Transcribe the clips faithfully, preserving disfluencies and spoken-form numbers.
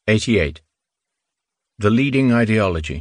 eighty-eight. The Leading Ideology.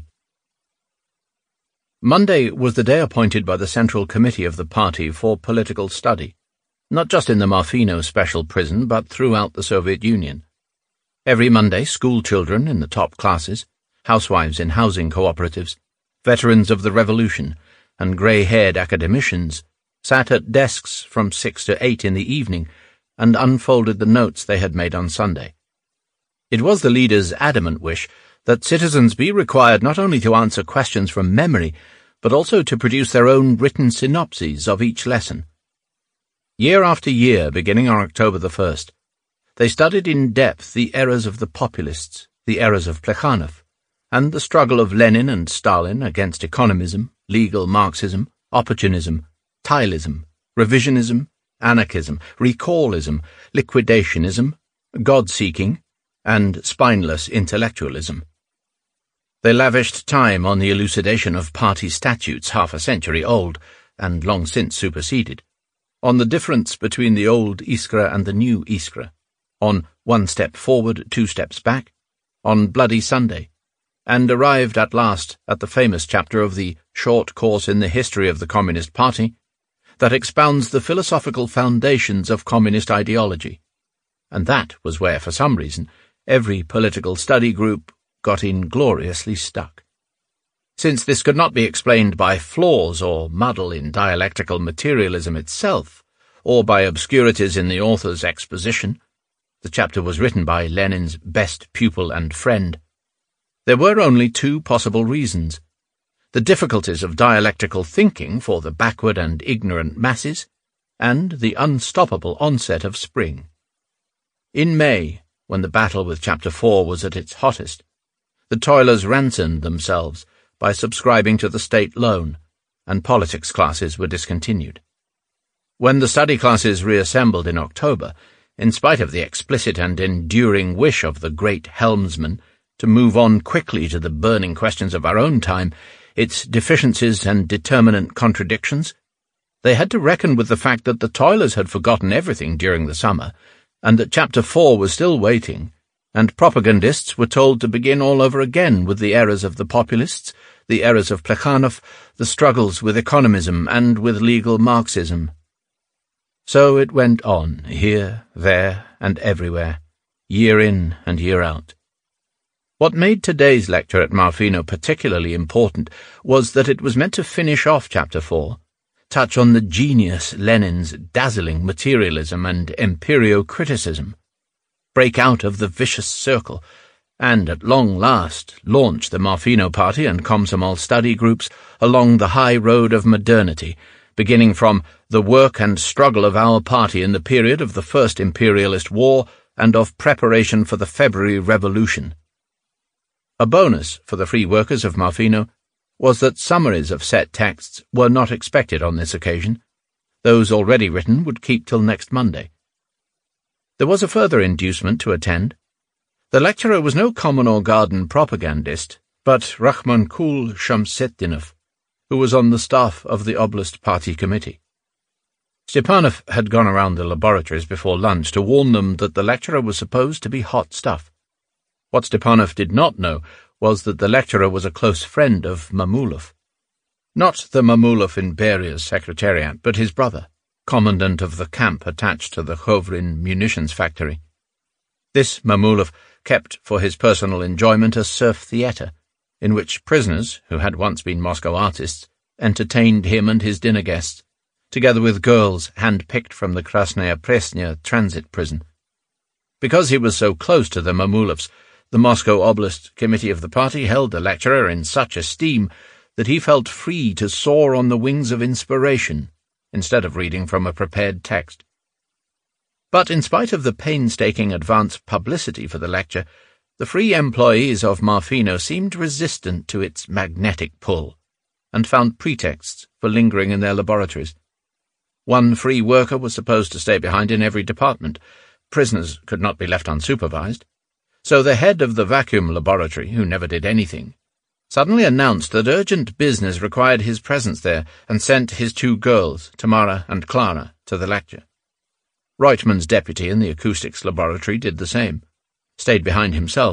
Monday was the day appointed by the Central Committee of the party for political study, not just in the Marfino Special Prison, but throughout the Soviet Union. Every Monday, school children in the top classes, housewives in housing cooperatives, veterans of the revolution, and grey-haired academicians sat at desks from six to eight in the evening and unfolded the notes they had made on Sunday. It was the leader's adamant wish that citizens be required not only to answer questions from memory, but also to produce their own written synopses of each lesson. Year after year, beginning on October the first, they studied in depth the errors of the populists, the errors of Plekhanov, and the struggle of Lenin and Stalin against economism, legal Marxism, opportunism, Taylism, revisionism, anarchism, recallism, liquidationism, God-seeking, and spineless intellectualism. They lavished time on the elucidation of party statutes half a century old and long since superseded, on the difference between the old Iskra and the new Iskra, on one step forward, two steps back, on Bloody Sunday, and arrived at last at the famous chapter of the Short Course in the History of the Communist Party that expounds the philosophical foundations of communist ideology. And that was where, for some reason, every political study group got ingloriously stuck. Since this could not be explained by flaws or muddle in dialectical materialism itself, or by obscurities in the author's exposition, the chapter was written by Lenin's best pupil and friend, there were only two possible reasons: the difficulties of dialectical thinking for the backward and ignorant masses, and the unstoppable onset of spring. In May, when the battle with Chapter four was at its hottest, the toilers ransomed themselves by subscribing to the state loan, and politics classes were discontinued. When the study classes reassembled in October, in spite of the explicit and enduring wish of the great helmsman to move on quickly to the burning questions of our own time, its deficiencies and determinant contradictions, they had to reckon with the fact that the toilers had forgotten everything during the summer, and that Chapter four was still waiting, and propagandists were told to begin all over again with the errors of the populists, the errors of Plekhanov, the struggles with economism and with legal Marxism. So it went on, here, there, and everywhere, year in and year out. What made today's lecture at Marfino particularly important was that it was meant to finish off Chapter four, touch on the genius Lenin's dazzling materialism and empirio-criticism, break out of the vicious circle, and at long last launch the Marfino Party and Komsomol study groups along the high road of modernity, beginning from the work and struggle of our party in the period of the First Imperialist War and of preparation for the February Revolution. A bonus for the free workers of Marfino was that summaries of set texts were not expected on this occasion. Those already written would keep till next Monday. There was a further inducement to attend. The lecturer was no common or garden propagandist, but Rakhmankul Shamsetdinov, who was on the staff of the Oblast Party Committee. Stepanov had gone around the laboratories before lunch to warn them that the lecturer was supposed to be hot stuff. What Stepanov did not know was that the lecturer was a close friend of Mamulov. Not the Mamulov in Beria's secretariat, but his brother, commandant of the camp attached to the Hovrin munitions factory. This Mamulov kept for his personal enjoyment a serf theatre, in which prisoners, who had once been Moscow artists, entertained him and his dinner guests, together with girls hand-picked from the Krasnaya Presnya transit prison. Because he was so close to the Mamulovs, the Moscow Oblast Committee of the party held the lecturer in such esteem that he felt free to soar on the wings of inspiration, instead of reading from a prepared text. But in spite of the painstaking advance publicity for the lecture, the free employees of Marfino seemed resistant to its magnetic pull, and found pretexts for lingering in their laboratories. One free worker was supposed to stay behind in every department. Prisoners could not be left unsupervised. So the head of the vacuum laboratory, who never did anything, suddenly announced that urgent business required his presence there and sent his two girls, Tamara and Clara, to the lecture. Reutemann's deputy in the acoustics laboratory did the same, stayed behind himself,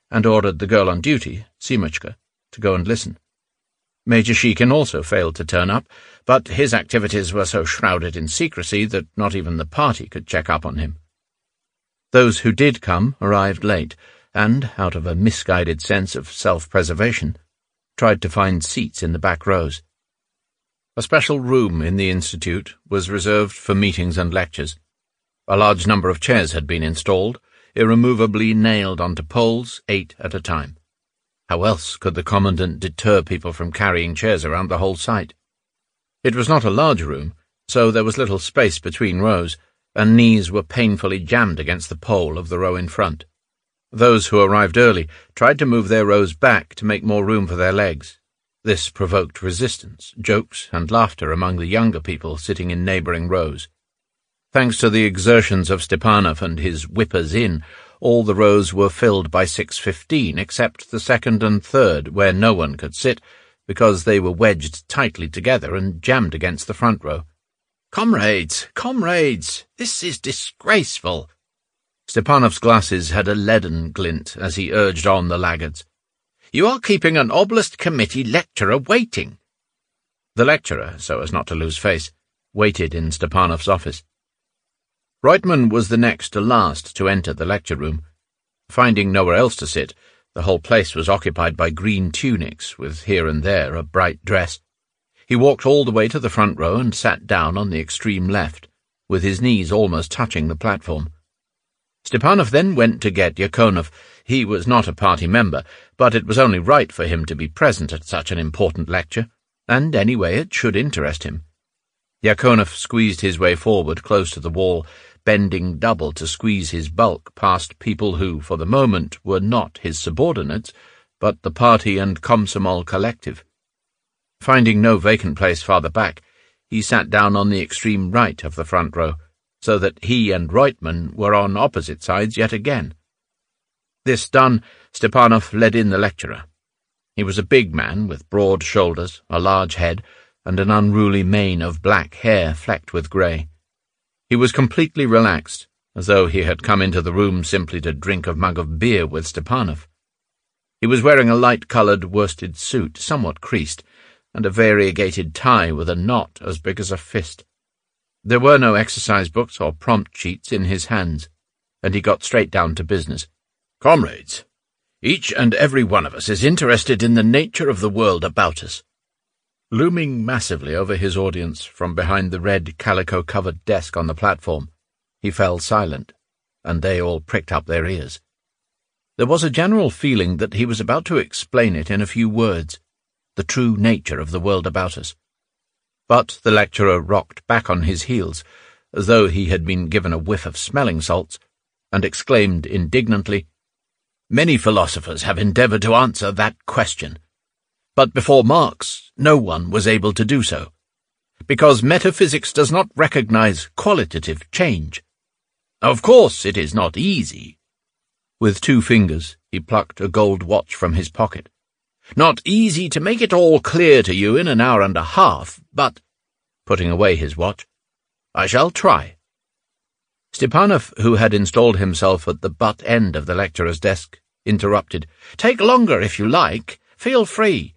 and ordered the girl on duty, Simuchka, to go and listen. Major Shikin also failed to turn up, but his activities were so shrouded in secrecy that not even the party could check up on him. Those who did come arrived late, and, out of a misguided sense of self-preservation, tried to find seats in the back rows. A special room in the institute was reserved for meetings and lectures. A large number of chairs had been installed, irremovably nailed onto poles, eight at a time. How else could the commandant deter people from carrying chairs around the whole site? It was not a large room, so there was little space between rows, and knees were painfully jammed against the pole of the row in front. Those who arrived early tried to move their rows back to make more room for their legs. This provoked resistance, jokes, and laughter among the younger people sitting in neighbouring rows. Thanks to the exertions of Stepanov and his whippers-in, all the rows were filled by six fifteen, except the second and third, where no one could sit, because they were wedged tightly together and jammed against the front row. "Comrades, comrades, this is disgraceful!" Stepanov's glasses had a leaden glint as he urged on the laggards. "You are keeping an oblast committee lecturer waiting." The lecturer, so as not to lose face, waited in Stepanov's office. Reutemann was the next to last to enter the lecture room. Finding nowhere else to sit, the whole place was occupied by green tunics, with here and there a bright dress. He walked all the way to the front row and sat down on the extreme left, with his knees almost touching the platform. Stepanov then went to get Yakonov. He was not a party member, but it was only right for him to be present at such an important lecture, and anyway it should interest him. Yakonov squeezed his way forward close to the wall, bending double to squeeze his bulk past people who, for the moment, were not his subordinates, but the party and Komsomol collective. Finding no vacant place farther back, he sat down on the extreme right of the front row, so that he and Reutemann were on opposite sides yet again. This done, Stepanov led in the lecturer. He was a big man with broad shoulders, a large head, and an unruly mane of black hair flecked with grey. He was completely relaxed, as though he had come into the room simply to drink a mug of beer with Stepanov. He was wearing a light-coloured worsted suit, somewhat creased, and a variegated tie with a knot as big as a fist. There were no exercise books or prompt sheets in his hands, and he got straight down to business. "Comrades, each and every one of us is interested in the nature of the world about us." Looming massively over his audience from behind the red calico-covered desk on the platform, he fell silent, and they all pricked up their ears. There was a general feeling that he was about to explain it in a few words, the true nature of the world about us. But the lecturer rocked back on his heels, as though he had been given a whiff of smelling salts, and exclaimed indignantly, "Many philosophers have endeavoured to answer that question. But before Marx, no one was able to do so, because metaphysics does not recognize qualitative change. Of course, it is not easy." With two fingers, he plucked a gold watch from his pocket. "Not easy to make it all clear to you in an hour and a half, but," putting away his watch, "I shall try." Stepanov, who had installed himself at the butt end of the lecturer's desk, interrupted. "Take longer if you like. Feel free."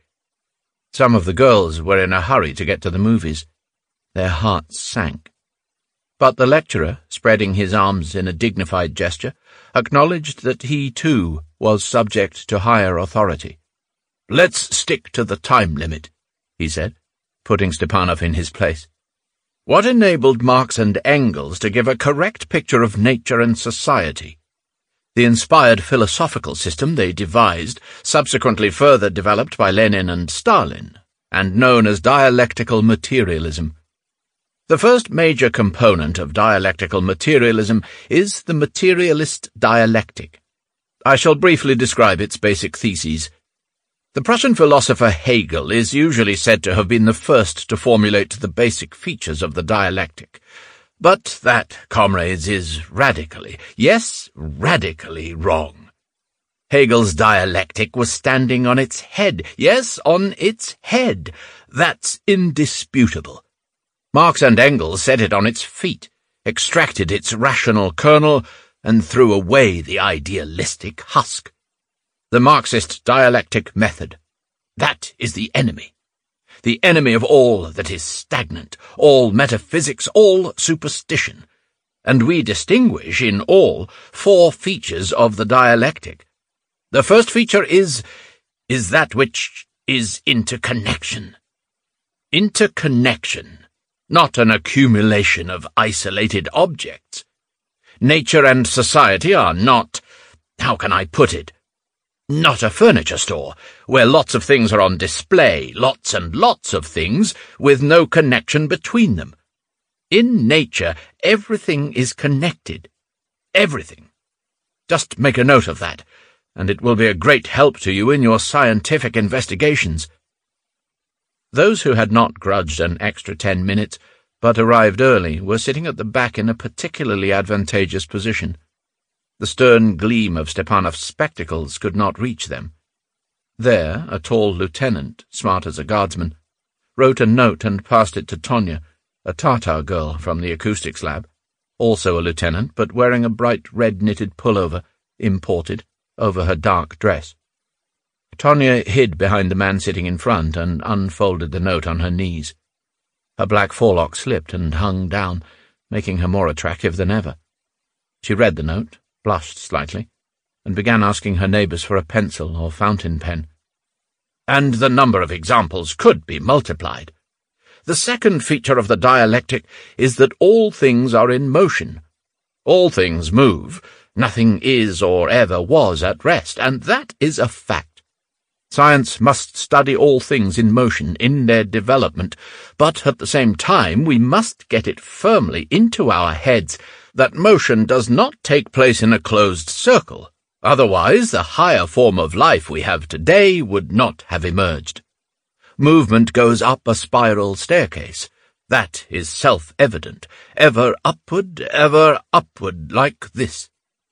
Some of the girls were in a hurry to get to the movies. Their hearts sank. But the lecturer, spreading his arms in a dignified gesture, acknowledged that he, too, was subject to higher authority. "Let's stick to the time limit," he said, putting Stepanov in his place. "What enabled Marx and Engels to give a correct picture of nature and society? The inspired philosophical system they devised, subsequently further developed by Lenin and Stalin, and known as dialectical materialism. The first major component of dialectical materialism is the materialist dialectic. I shall briefly describe its basic theses. The Prussian philosopher Hegel is usually said to have been the first to formulate the basic features of the dialectic. But that, comrades, is radically, yes, radically wrong. Hegel's dialectic was standing on its head, yes, on its head. That's indisputable. Marx and Engels set it on its feet, extracted its rational kernel, and threw away the idealistic husk. The Marxist dialectic method. That is the enemy. The enemy of all that is stagnant, all metaphysics, all superstition. And we distinguish in all four features of the dialectic. The first feature is, is that which is interconnection. Interconnection, not an accumulation of isolated objects. Nature and society are not, how can I put it, not a furniture store, where lots of things are on display, lots and lots of things, with no connection between them. In nature, everything is connected. Everything. Just make a note of that, and it will be a great help to you in your scientific investigations. Those who had not grudged an extra ten minutes, but arrived early, were sitting at the back in a particularly advantageous position. The stern gleam of Stepanov's spectacles could not reach them. There, a tall lieutenant, smart as a guardsman, wrote a note and passed it to Tonya, a Tatar girl from the acoustics lab, also a lieutenant, but wearing a bright red knitted pullover, imported, over her dark dress. Tonya hid behind the man sitting in front and unfolded the note on her knees. Her black forelock slipped and hung down, making her more attractive than ever. She read the note, blushed slightly, and began asking her neighbours for a pencil or fountain pen. And the number of examples could be multiplied. The second feature of the dialectic is that all things are in motion. All things move. Nothing is or ever was at rest, and that is a fact. Science must study all things in motion, in their development, but at the same time we must get it firmly into our heads that motion does not take place in a closed circle. Otherwise, the higher form of life we have today would not have emerged. Movement goes up a spiral staircase. That is self-evident. Ever upward, ever upward, like this.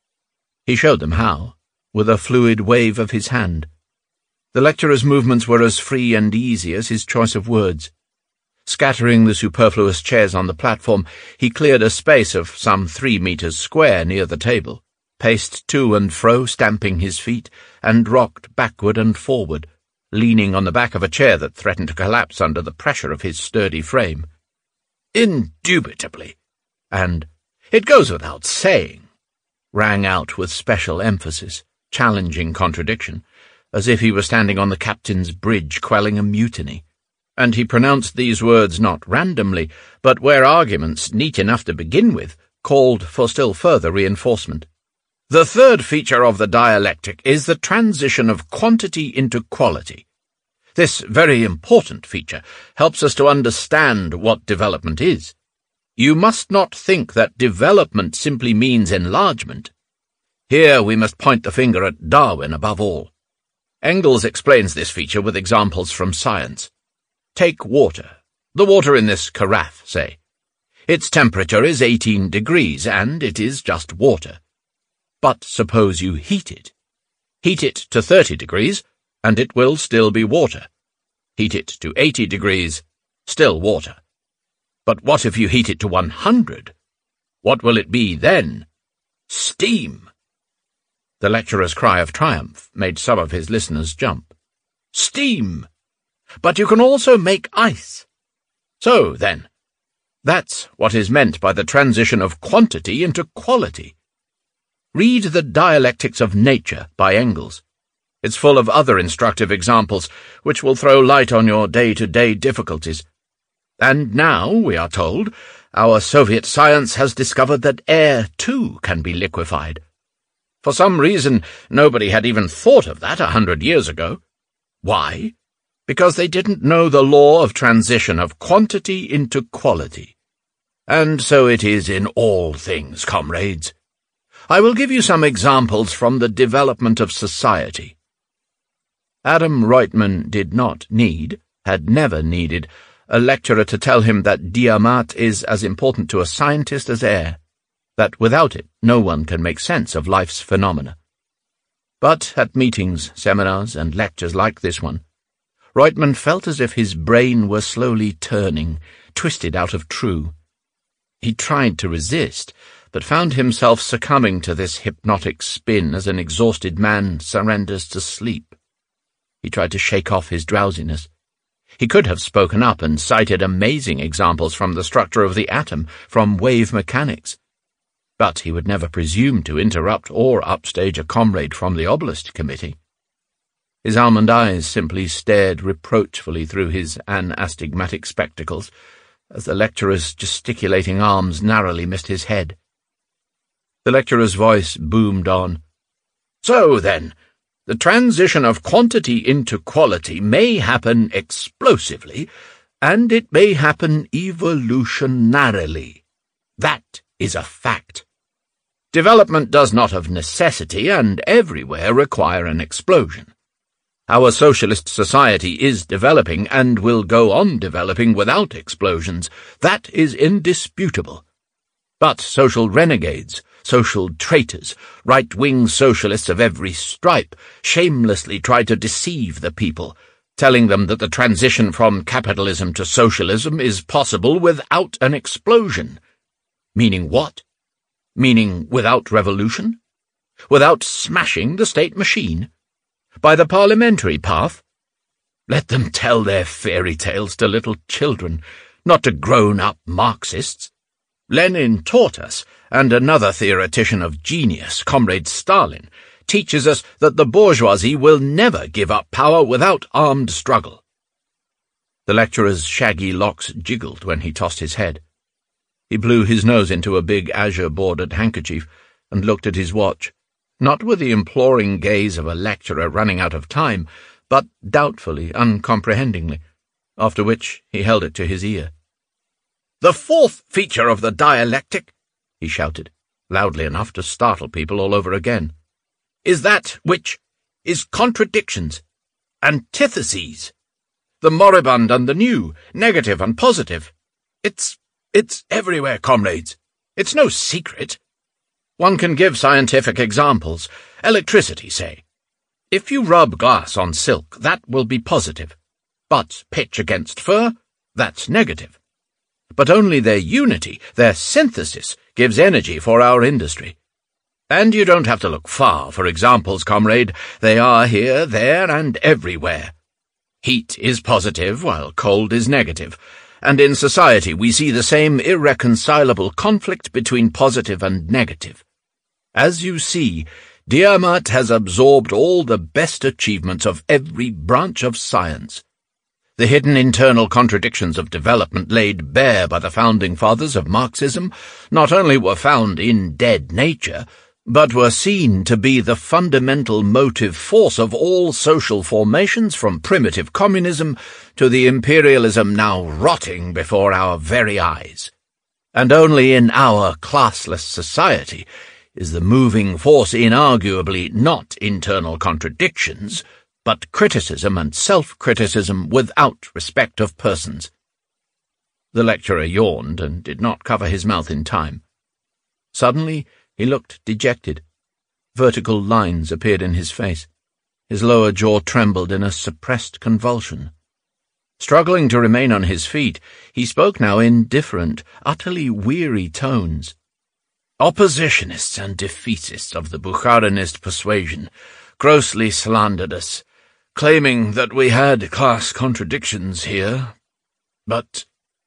He showed them how, with a fluid wave of his hand. The lecturer's movements were as free and easy as his choice of words. Scattering the superfluous chairs on the platform, he cleared a space of some three metres square near the table, paced to and fro, stamping his feet, and rocked backward and forward, leaning on the back of a chair that threatened to collapse under the pressure of his sturdy frame. Indubitably, and it goes without saying, rang out with special emphasis, challenging contradiction, as if he were standing on the captain's bridge quelling a mutiny. And he pronounced these words not randomly, but where arguments, neat enough to begin with, called for still further reinforcement. The third feature of the dialectic is the transition of quantity into quality. This very important feature helps us to understand what development is. You must not think that development simply means enlargement. Here we must point the finger at Darwin above all. Engels explains this feature with examples from science. Take water, the water in this carafe, say. Its temperature is eighteen degrees, and it is just water. But suppose you heat it. Heat it to thirty degrees, and it will still be water. Heat it to eighty degrees, still water. But what if you heat it to one hundred? What will it be then? Steam! The lecturer's cry of triumph made some of his listeners jump. Steam! But you can also make ice. So, then, that's what is meant by the transition of quantity into quality. Read The Dialectics of Nature by Engels. It's full of other instructive examples, which will throw light on your day-to-day difficulties. And now, we are told, our Soviet science has discovered that air, too, can be liquefied. For some reason, nobody had even thought of that a hundred years ago. Why? Because they didn't know the law of transition of quantity into quality. And so it is in all things, comrades. I will give you some examples from the development of society. Adam Reutemann did not need, had never needed, a lecturer to tell him that Diamat is as important to a scientist as air, that without it no one can make sense of life's phenomena. But at meetings, seminars, and lectures like this one, Reutemann felt as if his brain were slowly turning, twisted out of true. He tried to resist, but found himself succumbing to this hypnotic spin as an exhausted man surrenders to sleep. He tried to shake off his drowsiness. He could have spoken up and cited amazing examples from the structure of the atom, from wave mechanics. But he would never presume to interrupt or upstage a comrade from the Obelisk Committee. His almond eyes simply stared reproachfully through his anastigmatic spectacles, as the lecturer's gesticulating arms narrowly missed his head. The lecturer's voice boomed on. "So then, the transition of quantity into quality may happen explosively, and it may happen evolutionarily. That is a fact. Development does not of necessity and everywhere require an explosion. Our socialist society is developing and will go on developing without explosions. That is indisputable. But social renegades, social traitors, right-wing socialists of every stripe shamelessly try to deceive the people, telling them that the transition from capitalism to socialism is possible without an explosion. Meaning what? Meaning without revolution? Without smashing the state machine? By the parliamentary path? Let them tell their fairy tales to little children, not to grown-up Marxists. Lenin taught us, and another theoretician of genius, Comrade Stalin, teaches us that the bourgeoisie will never give up power without armed struggle. The lecturer's shaggy locks jiggled when he tossed his head. He blew his nose into a big azure-bordered handkerchief and looked at his watch, not with the imploring gaze of a lecturer running out of time, but doubtfully, uncomprehendingly, after which he held it to his ear. "The fourth feature of the dialectic," he shouted, loudly enough to startle people all over again, "is that which is contradictions, antitheses, the moribund and the new, negative and positive. It's, it's everywhere, comrades. It's no secret. One can give scientific examples. Electricity, say. If you rub glass on silk, that will be positive. But pitch against fur, that's negative. But only their unity, their synthesis, gives energy for our industry. And you don't have to look far for examples, comrade. They are here, there, and everywhere. Heat is positive, while cold is negative. And in society we see the same irreconcilable conflict between positive and negative. As you see, Diamat has absorbed all the best achievements of every branch of science. The hidden internal contradictions of development laid bare by the founding fathers of Marxism not only were found in dead nature, but were seen to be the fundamental motive force of all social formations from primitive communism to the imperialism now rotting before our very eyes. And only in our classless society is the moving force inarguably not internal contradictions, but criticism and self-criticism without respect of persons. The lecturer yawned and did not cover his mouth in time. Suddenly he looked dejected. Vertical lines appeared in his face. His lower jaw trembled in a suppressed convulsion. Struggling to remain on his feet, he spoke now in different, utterly weary tones. Oppositionists and defeatists of the Bukharinist persuasion grossly slandered us, claiming that we had class contradictions here. But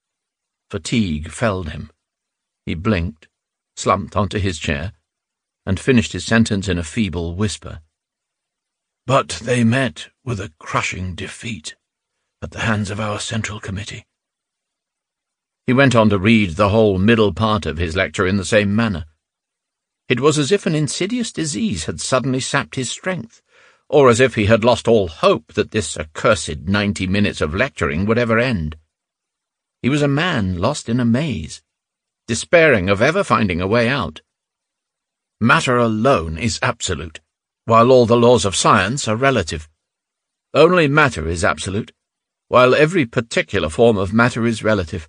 fatigue felled him. He blinked, slumped onto his chair, and finished his sentence in a feeble whisper. But they met with a crushing defeat at the hands of our Central Committee. He went on to read the whole middle part of his lecture in the same manner. It was as if an insidious disease had suddenly sapped his strength, or as if he had lost all hope that this accursed ninety minutes of lecturing would ever end. He was a man lost in a maze, despairing of ever finding a way out. Matter alone is absolute, while all the laws of science are relative. Only matter is absolute, while every particular form of matter is relative.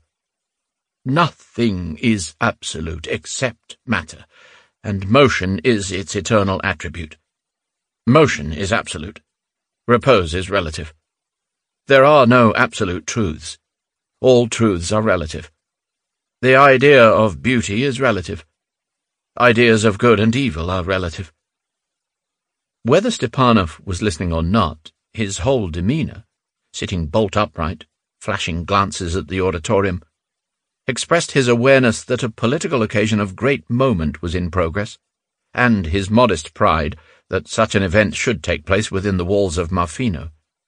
Nothing is absolute except matter, and motion is its eternal attribute. Motion is absolute. Repose is relative. There are no absolute truths. All truths are relative. The idea of beauty is relative. Ideas of good and evil are relative. Whether Stepanov was listening or not, his whole demeanour, sitting bolt upright, flashing glances at the auditorium, expressed his awareness that a political occasion of great moment was in progress, and his modest pride that such an event should take place within the walls of Marfino.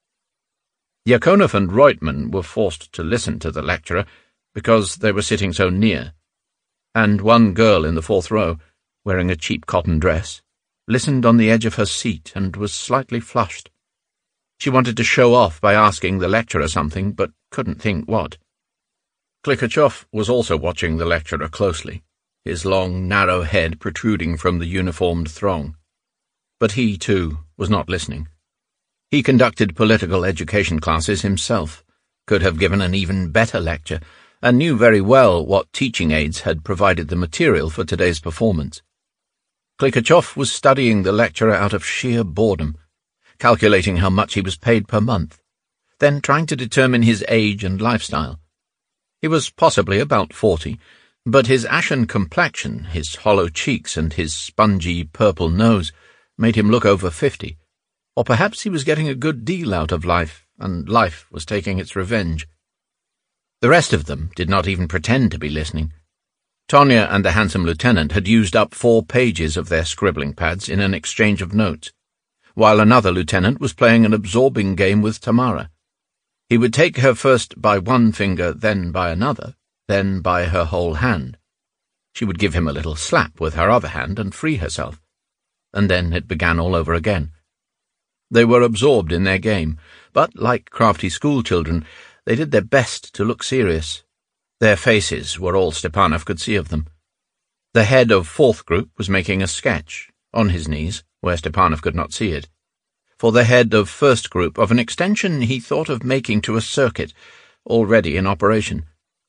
Yakonov and Reutemann were forced to listen to the lecturer because they were sitting so near, and one girl in the fourth row, wearing a cheap cotton dress, listened on the edge of her seat and was slightly flushed. She wanted to show off by asking the lecturer something, but couldn't think what. Klikachov was also watching the lecturer closely, his long, narrow head protruding from the uniformed throng. But he, too, was not listening. He conducted political education classes himself, could have given an even better lecture, and knew very well what teaching aids had provided the material for today's performance. Klikachov was studying the lecturer out of sheer boredom, calculating how much he was paid per month, then trying to determine his age and lifestyle. He was possibly about forty, but his ashen complexion, his hollow cheeks, and his spongy purple nose made him look over fifty. Or perhaps he was getting a good deal out of life, and life was taking its revenge. The rest of them did not even pretend to be listening. Tonya and the handsome lieutenant had used up four pages of their scribbling pads in an exchange of notes, while another lieutenant was playing an absorbing game with Tamara. He would take her first by one finger, then by another, then by her whole hand. She would give him a little slap with her other hand and free herself, and then it began all over again. They were absorbed in their game, but, like crafty schoolchildren, they did their best to look serious. Their faces were all Stepanov could see of them. The head of fourth group was making a sketch, on his knees, where Stepanov could not see it, for the head of first group of an extension he thought of making to a circuit, already in operation.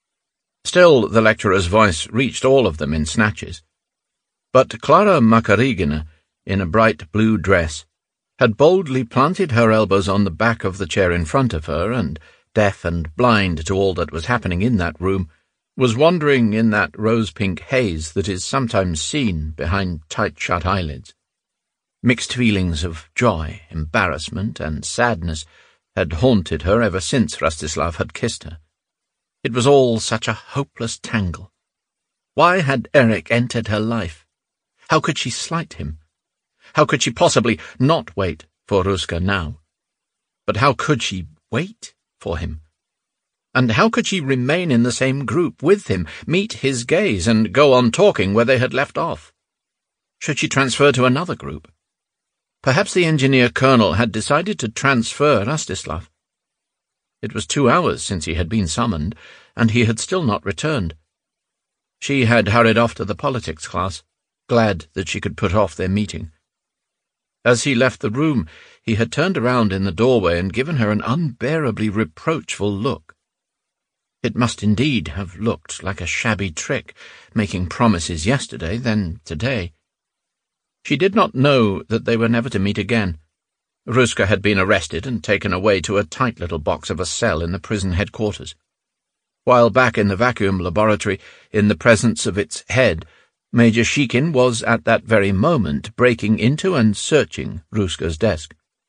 Still, the lecturer's voice reached all of them in snatches. But Clara Makarigina, in a bright blue dress, had boldly planted her elbows on the back of the chair in front of her, and, deaf and blind to all that was happening in that room, was wandering in that rose-pink haze that is sometimes seen behind tight-shut eyelids. Mixed feelings of joy, embarrassment, and sadness had haunted her ever since Rastislav had kissed her. It was all such a hopeless tangle. Why had Eric entered her life? How could she slight him? How could she possibly not wait for Ruska now? But how could she wait for him? And how could she remain in the same group with him, meet his gaze, and go on talking where they had left off? Should she transfer to another group? Perhaps the engineer colonel had decided to transfer Rastislav. It was two hours since he had been summoned, and he had still not returned. She had hurried off to the politics class, glad that she could put off their meeting. As he left the room, he had turned around in the doorway and given her an unbearably reproachful look. It must indeed have looked like a shabby trick, making promises yesterday, then today. She did not know that they were never to meet again. Ruska had been arrested and taken away to a tight little box of a cell in the prison headquarters. While back in the vacuum laboratory, in the presence of its head, Major Shikin was at that very moment breaking into and searching Ruska's desk.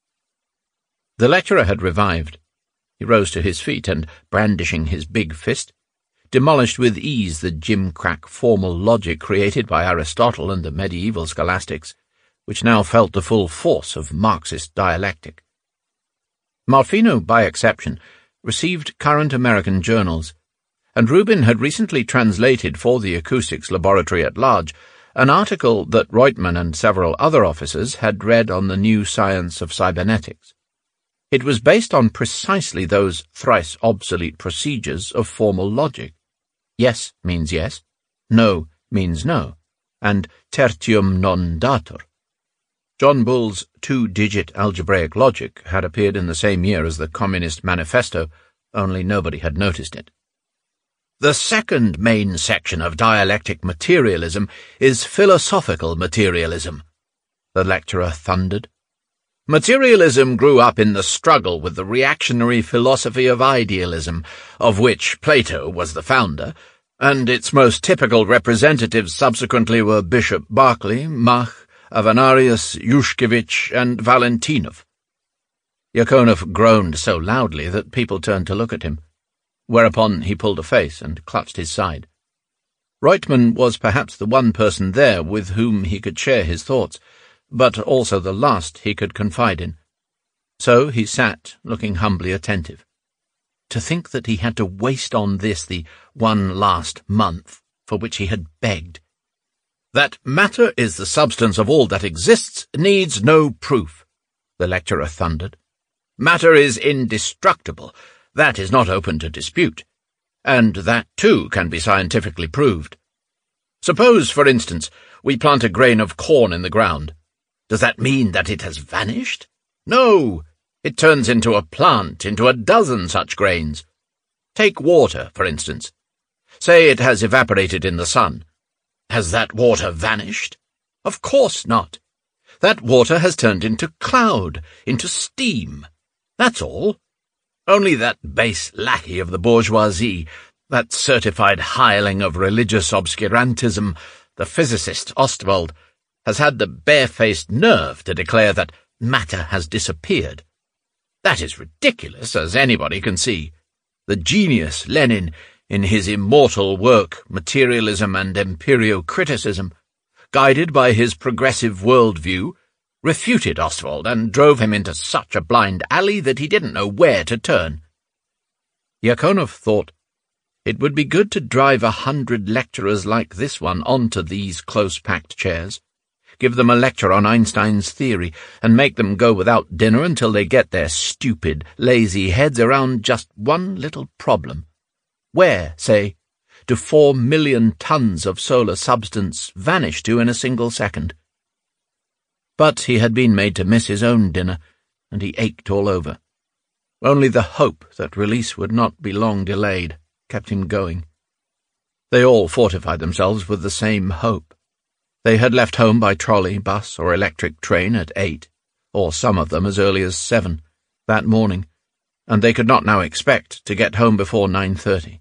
The lecturer had revived. He rose to his feet and, brandishing his big fist, demolished with ease the gimcrack formal logic created by Aristotle and the medieval scholastics, which now felt the full force of Marxist dialectic. Marfino, by exception, received current American journals, and Rubin had recently translated for the acoustics laboratory at large an article that Reutemann and several other officers had read on the new science of cybernetics. It was based on precisely those thrice obsolete procedures of formal logic. Yes means yes, no means no, and tertium non datur. John Bull's two-digit algebraic logic had appeared in the same year as the Communist Manifesto, only nobody had noticed it. The second main section of dialectic materialism is philosophical materialism, the lecturer thundered. Materialism grew up in the struggle with the reactionary philosophy of idealism, of which Plato was the founder, and its most typical representatives subsequently were Bishop Berkeley, Mach, Avanarius, Yushkevich, and Valentinov. Yakonov groaned so loudly that people turned to look at him, whereupon he pulled a face and clutched his side. Reutemann was perhaps the one person there with whom he could share his thoughts, but also the last he could confide in. So he sat, looking humbly attentive. To think that he had to waste on this the one last month for which he had begged. That matter is the substance of all that exists needs no proof, the lecturer thundered. Matter is indestructible. That is not open to dispute. And that, too, can be scientifically proved. Suppose, for instance, we plant a grain of corn in the ground. Does that mean that it has vanished? No! It turns into a plant, into a dozen such grains. Take water, for instance. Say it has evaporated in the sun. Has that water vanished? Of course not. That water has turned into cloud, into steam. That's all. Only that base lackey of the bourgeoisie, that certified hireling of religious obscurantism, the physicist Ostwald, has had the barefaced nerve to declare that matter has disappeared. That is ridiculous, as anybody can see. The genius Lenin, in his immortal work Materialism and Empirio-Criticism, guided by his progressive worldview, refuted Ostwald and drove him into such a blind alley that he didn't know where to turn. Yakonov thought, it would be good to drive a hundred lecturers like this one onto these close-packed chairs, give them a lecture on Einstein's theory, and make them go without dinner until they get their stupid, lazy heads around just one little problem. Where, say, do four million tons of solar substance vanish to in a single second? But he had been made to miss his own dinner, and he ached all over. Only the hope that release would not be long delayed kept him going. They all fortified themselves with the same hope. They had left home by trolley, bus, or electric train at eight, or some of them as early as seven, that morning, and they could not now expect to get home before nine thirty.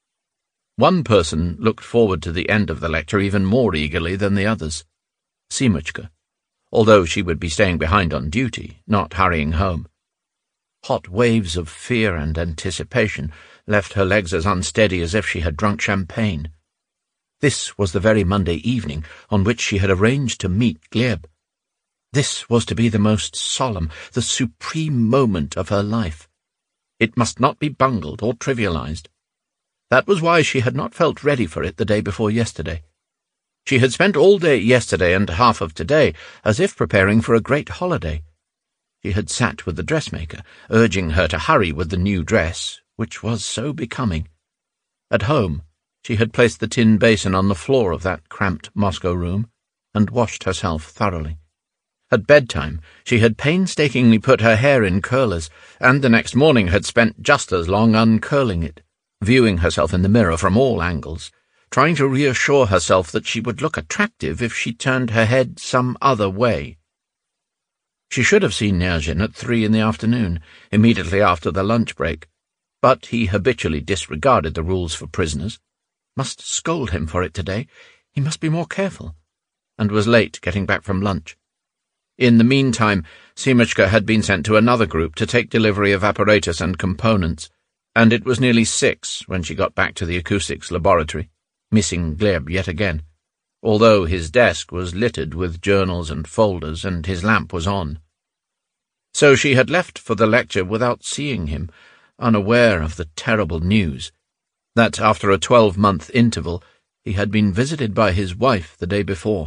One person looked forward to the end of the lecture even more eagerly than the others, Simuchka, although she would be staying behind on duty, not hurrying home. Hot waves of fear and anticipation left her legs as unsteady as if she had drunk champagne. This was the very Monday evening on which she had arranged to meet Gleb. This was to be the most solemn, the supreme moment of her life. It must not be bungled or trivialized. That was why she had not felt ready for it the day before yesterday. She had spent all day yesterday and half of today as if preparing for a great holiday. She had sat with the dressmaker, urging her to hurry with the new dress, which was so becoming. At home, she had placed the tin basin on the floor of that cramped Moscow room, and washed herself thoroughly. At bedtime, she had painstakingly put her hair in curlers, and the next morning had spent just as long uncurling it, viewing herself in the mirror from all angles, trying to reassure herself that she would look attractive if she turned her head some other way. She should have seen Nerzhin at three in the afternoon, immediately after the lunch break, but he habitually disregarded the rules for prisoners. Must scold him for it today. He must be more careful, and was late getting back from lunch. In the meantime, Simuchka had been sent to another group to take delivery of apparatus and components, and it was nearly six when she got back to the acoustics laboratory, missing Gleb yet again, although his desk was littered with journals and folders and his lamp was on. So she had left for the lecture without seeing him, unaware of the terrible news, that after a twelve-month interval he had been visited by his wife the day before.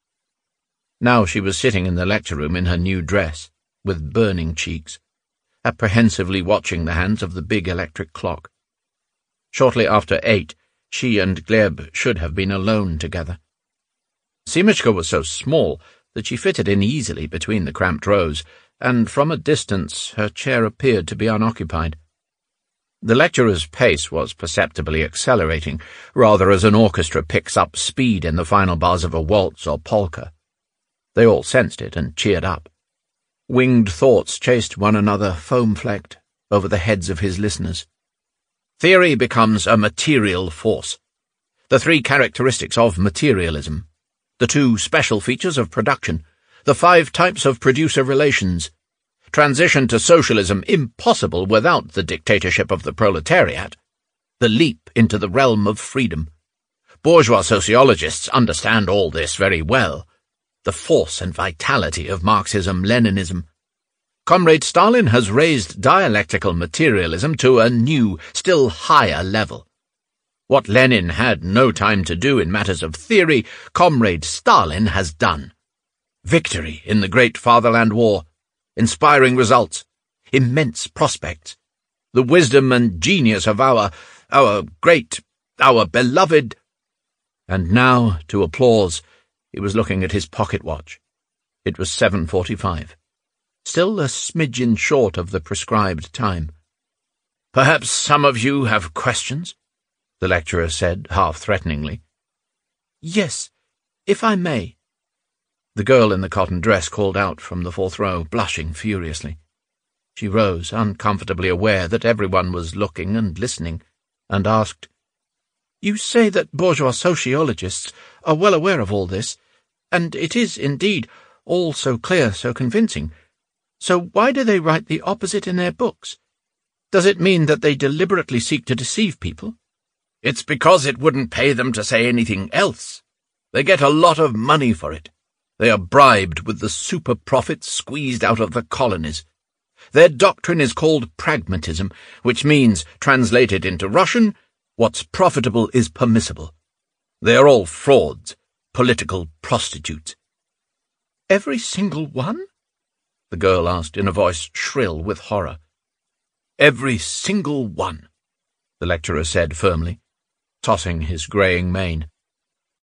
Now she was sitting in the lecture-room in her new dress, with burning cheeks, apprehensively watching the hands of the big electric clock. Shortly after eight, she and Gleb should have been alone together. Simuchka was so small that she fitted in easily between the cramped rows, and from a distance her chair appeared to be unoccupied. The lecturer's pace was perceptibly accelerating, rather as an orchestra picks up speed in the final bars of a waltz or polka. They all sensed it and cheered up. Winged thoughts chased one another, foam-flecked, over the heads of his listeners. Theory becomes a material force. The three characteristics of materialism, the two special features of production, the five types of producer relations, transition to socialism impossible without the dictatorship of the proletariat, the leap into the realm of freedom. Bourgeois sociologists understand all this very well, the force and vitality of Marxism-Leninism. Comrade Stalin has raised dialectical materialism to a new, still higher level. What Lenin had no time to do in matters of theory, Comrade Stalin has done. Victory in the great Fatherland War, inspiring results, immense prospects, the wisdom and genius of our, our great, our beloved— And now, to applause, he was looking at his pocket watch. It was seven forty-five. Still a smidgen short of the prescribed time. "Perhaps some of you have questions?" the lecturer said, half-threateningly. "Yes, if I may." The girl in the cotton dress called out from the fourth row, blushing furiously. She rose, uncomfortably aware that everyone was looking and listening, and asked, "You say that bourgeois sociologists are well aware of all this, and it is, indeed, all so clear, so convincing. So why do they write the opposite in their books? Does it mean that they deliberately seek to deceive people?" "It's because it wouldn't pay them to say anything else. They get a lot of money for it. They are bribed with the super profits squeezed out of the colonies. Their doctrine is called pragmatism, which means, translated into Russian, what's profitable is permissible. They are all frauds, political prostitutes." "Every single one?" the girl asked in a voice shrill with horror. "Every single one," the lecturer said firmly, tossing his greying mane.